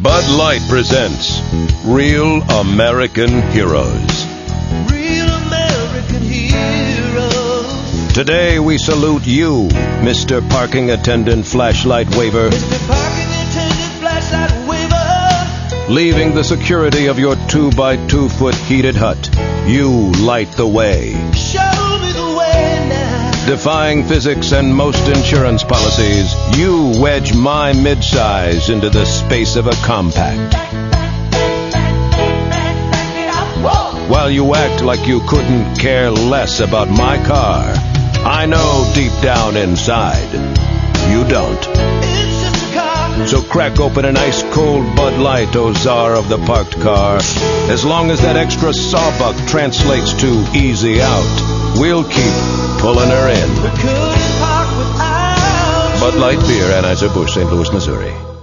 Bud Light presents Real American Heroes. Real American heroes. Today we salute you, Mr. Parking Attendant Flashlight Waver, Mr. Parking Attendant Flashlight Waver. leaving the security of your 2-by-2-foot heated hut. You light the way. Show me the way now. Defying physics and most insurance policies, you wedge my midsize into the space of a compact. While you act like you couldn't care less about my car, I know deep down inside, you don't. It's just a car. So crack open an ice-cold Bud Light, O czar of the parked car. As long as that extra sawbuck translates to easy out, we'll keep pulling her in. We couldn't park without Bud Light Beer, Anheuser-Busch, St. Louis, Missouri.